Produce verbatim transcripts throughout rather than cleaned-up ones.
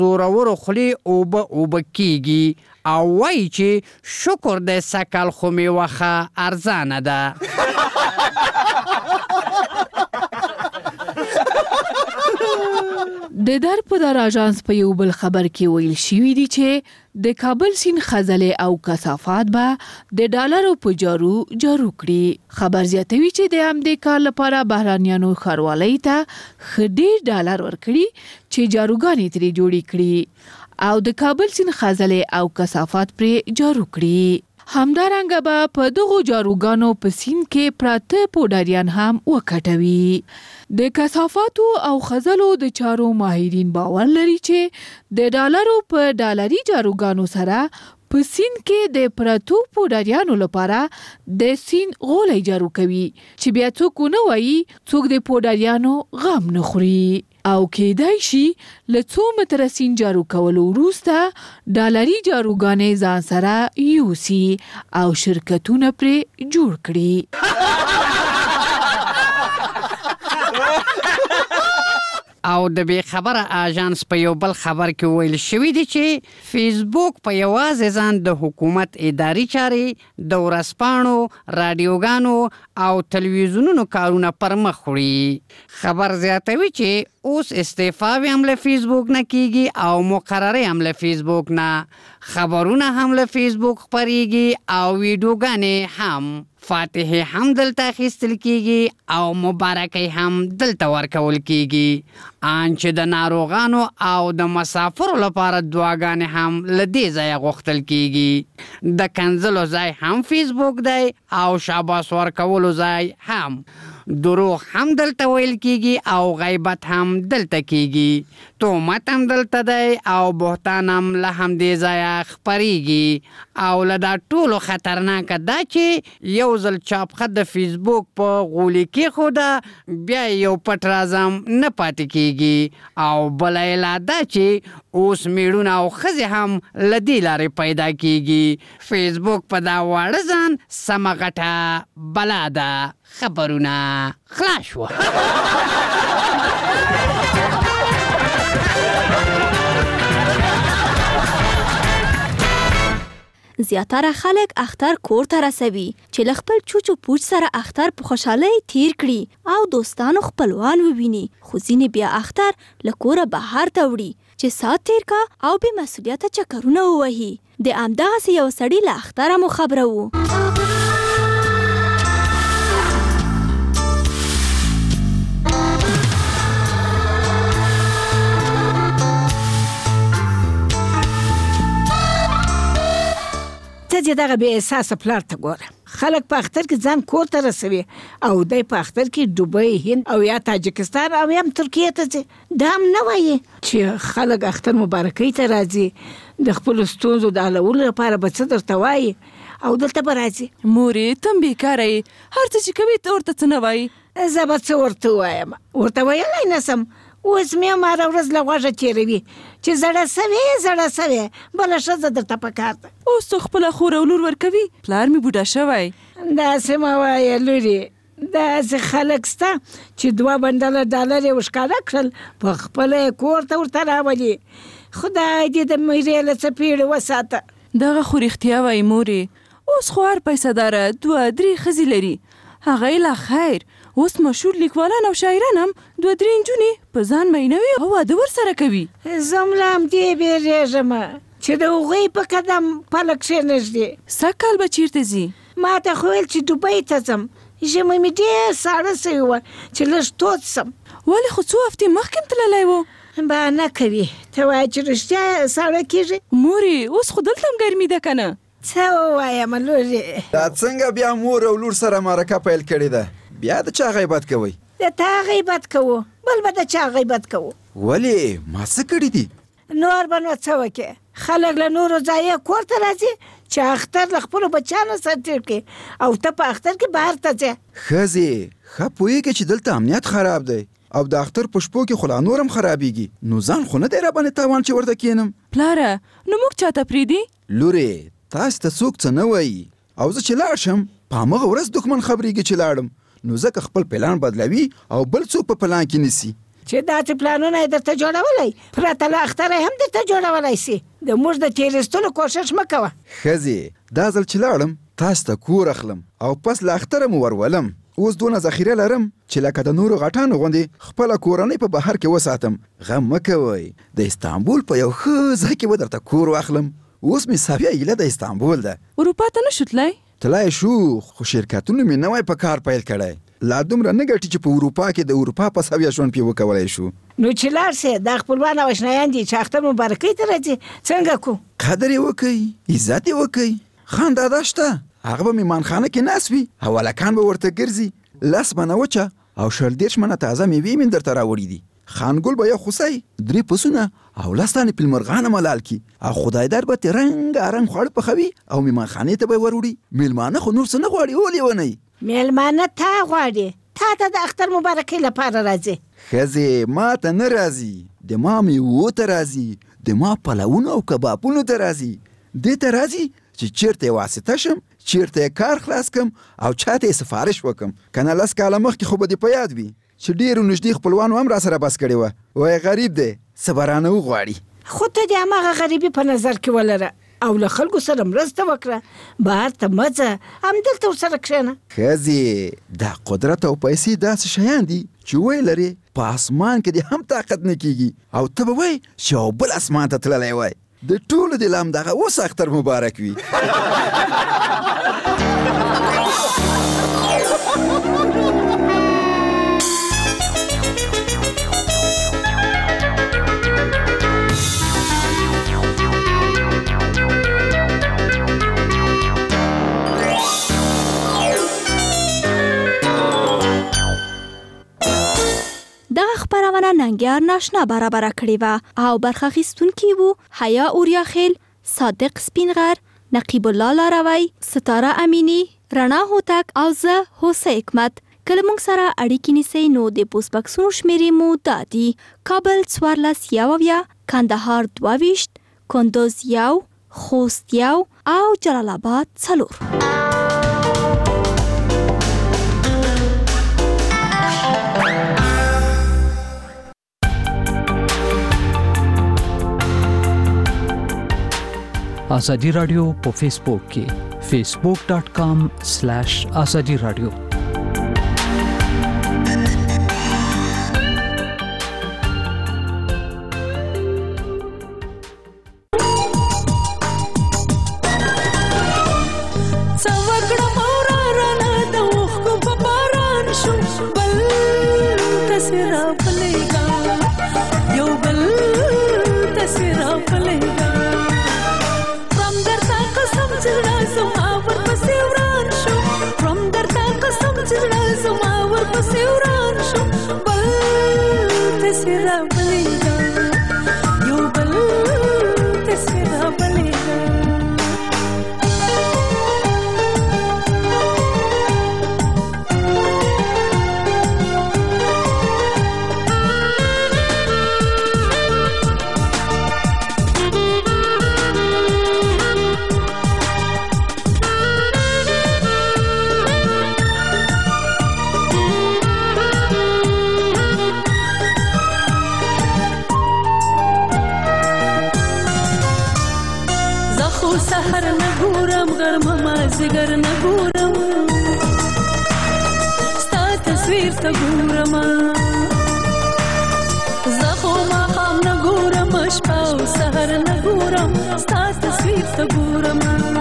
زورورو خولې اوبه اوبه کیږي او وایي چې شکر دی سږ خو مې وخه ارزانه ده. د درپدر اژانس په یو بل خبر کې ویل شوي دي چې د کابل سیند خزلې او کثافات به د ډالرو په جارو جارو کړي. خبر زیاتوي چې د همدې کار لپاره بهرانیانو ښاروالۍ ته ښه ډېر ډالر ورکړي چې جاروګانې ترې جوړې کړي او د کابل سیند خزلې او کثافات پرې جارو کړي. همدارنګه به په دغو جاروګانو په سیند کې پراته پوډریان هم وکټوي. د کثافاتو او خزلو د چارو ماهرین باور لري چې د ډالرو په ډالري جاروګانو سره په سیند کې د پراتو پوډریانو لپاره د سیند غولی جارو کوي چې بیا څوک ونه وایي څوک د پوډریانو غم نه خوري او کېدای شي له څو متره سیند جارو کولو وروسته ډالري جاروګانې ځان سره یوسي او شرکتونه پرې جوړ کړي. او د بې خبره اژانس په یو بل خبر کې ویل شوي دي چې فیسبوک په یوازې ځان د حکومت اداري چارې د ورځپاڼو، راډیوګانو او تلویزیونونو کارونه پر مخ وړي. خبر زیاتوي چې اوس استعفاوې هم له فیسبوک نه کیږي او مقررې هم له فیسبوک نه، خبرونه هم له فیسبوک خپریږي او ویډیوګانې هم. فاتحه هم دلته اخیستل کیږي او مبارکي هم دلته ورکول کیږي. ان چې د ناروغانو او د مسافرو لپاره دعاګانې هم له دې ځایه غوښتل کیږي. د کنځلو ځای هم فیسبوک دی او شاباس ورکولو ځای هم. دروغ هم دلته ویل کیږي او غیبت هم دلته کیږي. تهمت هم دلته دی او بهتان هم له همدې ځایه خپریږي. او له دا ټولو خطرناکه دا چې یو ځل چاپخط د فیسبوک په غولي کېښوده بیا یو پټ رازم نه پاتې کیږي. او بله علت دا چې اوس میړونه او ښځې هم له دې لارې پیدا کیږي. فیسبوک په دا واړه ځان سمه غټه بلا ده. خبرونه خلاص شوه. زیاتره خلک اختر کور ته رسوي چې له خپل چوچو پوچ سره اختر په خوشحالۍ تیر کړي او دوستانو خپلوان وویني. خو ځینې بیا اختر له کوره بهر ته وړي چې سات تیر کا او بې مسؤلیته چکرونه ووهي. د همدغسې یو سړي له اختره مو خبره وو. ته چې دغه بې احساسه پلار ته ګوره. خلک په اختر کې ځان کور ته رسوي او دی په اختر کې دوبۍ، هند او یا تاجکستان او یا ترکیې ته ځي. دا هم نه وایي چې خلک اختر مبارکۍ ته راځي، د خپلو ستونزو د حلولو لپاره به څه درته وایي او دلته به راځي. مورې ته هم بېکاره یې، هر څه چې کوي ته ورته څه نه وایي. زه به څه ورته ووایم، ورته ویلی نه سم. اوس مې هم هره ورځ له غوږه تېروي چې زړه سوې زړه سوې بله ښځه درته پکار ده. اوس څو خپله خور او لور ورکوي، پلار مې بوډا شوی. داسې مه وایه لورې، داسې خلک شته چې دوه بنډله ډالر یې وښکاره کړل په خپله یې کور ته ورته راولي. خدای دې د میرې له څپېړې وساته. دغه خو رښتیا وایي مورې، اوس خو هر پیسه داره دوه درې ښځې لري، هغه یې لا خیر. اوس مشهور لیکوالان او شاعران هم دوه درې نجونې په ځان مینوي او واده ورسره کوي. زه هم له همدې بیریږم چې د هغوی په قدم پله کښېنږدي. سږ کال به چیرته ځي؟ ما ته خو ویل چې دوبۍ ته ځم. ژمی مې ډېر ساړه سوي وه چې لږ تود سم. ولې خو څو هفتې مخکې هم تللی و؟ بهانه کوي. ته وایه چې رښتیا ساړه کېږي؟ مورې اوس خو دلته هم ګرمي ده که نه؟ څه ووایم لورې؟ دا څنګه بیا مور او لور سره مرکه پیل کړې ده؟ بیا د چا غیبت کوئ؟ د تا غیبت کوو، بل به د چا غیبت کوو. ولې ما څه کړي دي؟ نور به نو څه وکړې؟ خلک له نورو ځایه کور ته راځي چې اختر له خپلو بچیانو سره تېر کړي او ته په اختر کې بهر ته ځې. ښځې ښه پوهېږې چې دلته امنیت خراب دی او د اختر په شپو کې خو لا نور هم خرابېږي، نو ځان خو نه دی راباندې تاوان چې ورته کښېنم. پلاره نو موږ چاته پرېږدي؟ لورې تاسې ته څوک څه نه وایي او زه چې لاړ شم په همغه ورځ دښمن خبرېږي چې لاړم، نو ځکه خپل پلان بدلوي او بل څوک په پلان کې نیسي. چې داسې پلانونه یې درته جوړولی پرته له اختره هم درته جوړولی سي د موږ د تېرېستلو کوشش مه کوه. ښځې دا ځل چې لاړم تاسو ته کور اخلم او پس له اختره مو ورولم. اوس دونه ذخیره لرم چې لکه د نورو غټانو غوندې خپله کورنۍ په بهر کې وساتم. غم مه کوئ، د استانبول په یو ښه ځای کې به درته کور واخلم. اوس مې صافیه ایله د استانبول ده. اروپا ته نه شو تلای؟ تلای شو، خو شرکتونو مې نوی په کار پیل کړی. لا دومره نه ګټي چې په اروپا کې د اروپا په سویه ژوند پې وکولی شو. نو چې لاړ سې دا خپلوان او اشنایان دي چې اختر مبارکۍ ته راځي، څنګه کو؟ قدر یې وکئ، عزت یې وکئ. خانداده شته، هغه به مېهمانخانه کې ناست وي او هلکان به ورته ګرځي. لس منه وچه او شل دېرش منه تازه میوې مې درته راوړي دي. خانګل به یو خوسی، درې پسونه او لس دانې پیلمرغانه ملال کی او خدای در به ترې رنګارنګ خواړه پخوي او مېهمانخانې ته به یې وروړي. میلمانه خو نور څه نه غواړي او لیونی. میلمانه تا غواړي، تا ته د اختر مبارکۍ لپاره راځي. ښځې ما ته نه راځي، د ما میوو ته راځي، د ما پلوونو او کبابونو ته راځي. دې ته راځي چې چیرته یې واسطه شم، چیرته یې کار خلاص کم او چاته یې سفارش وکم. کنه لس کاله مخکې خو به دې په یاد وي چې ډېرو نږدې خپلوانو هم را سره بس کړې وه. وایي غریب دی څه به رانه وغواړي. خو ته د هماغه غریبي په نظر کې ولره او له خلکو سره مرسته وکړه. بهر ته مه ځه، همدلته ورسره کښېنه. ښځې دا قدرت او پیسې داسې شیان دي چې وی لرې په اسمان کې دې هم طاقت نه کېږي او ته به وایي چې یو بل اسمان ته تللی وای. د ټولو دې له همدغه اوس اختر مبارک وي. دغه خپرونه ننګیار ناشنا برابره کړې وه او برخه اخیستونکي وو حیا اوریاخیل، صادق سپینغر، نقیب الله لاروی، ستاره امینی، رڼا هوتک او زه هوسه حکمت. کله موږ سره اړیکې نیسئ نو د پوسټ بکسونو شمیرې مو دا دي: کابل څوارلس یو اویا، کندهار دوه ویشت، کندوز یو، خوست یو او جلال آباد څلور. آزادی رادیو په فیسبوک کې فیسبوک ډاٹ کام سلیش آزادی رادیو. زگر نگورم ستا تصویر تا گورم زخو مقام نگورم شپا و سهر نگورم ستا تصویر تا گورم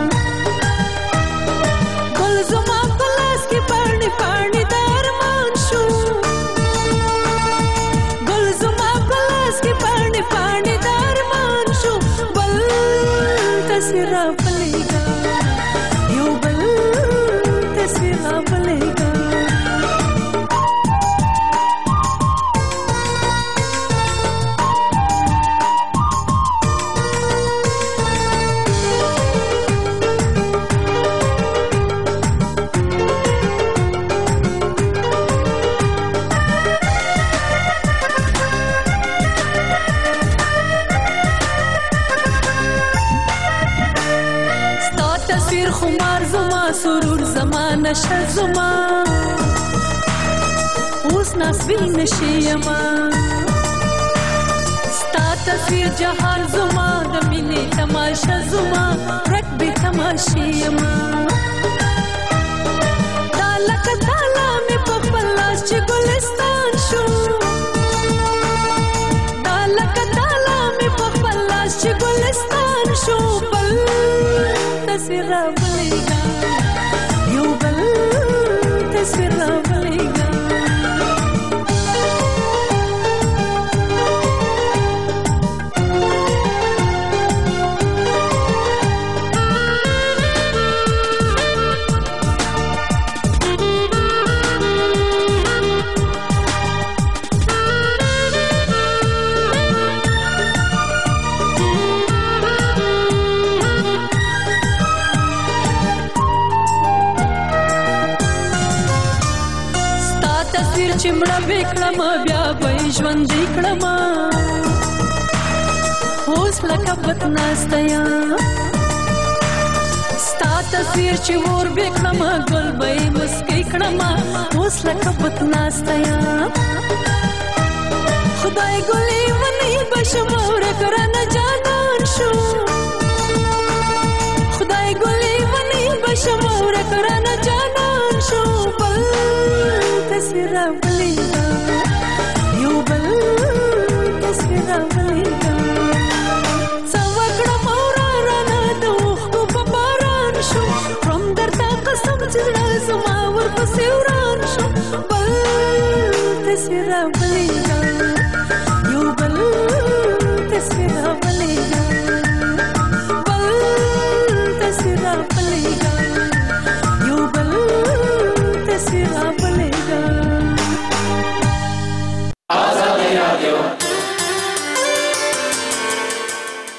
گل زما پلاس کی پرنی پرنی درمان شو گل زما پلاس کی پرنی پرنی درمان شو بل تصویر پلیگا سرور زما نشه زما اوس ناسبین شیما ستا تصویر جهان زما د مینې تماشه زما رک به تماشې یما دا لکه تالا مې په خپل لاس چې ګلستان شو دا لکه تالا مې په خپل لاس چې ګلستان شو بل تصویر راولېږه یو بل تصویر راولېږه چې مړه به کړم بیا به ژوندی کړم اوس لکه بت ناسته یم ستا تصویر چې ور به کړم ګل به یې مسکی کړم اوس لکه بت ناسته یم خدای ګلې ونې به شم ورک رانه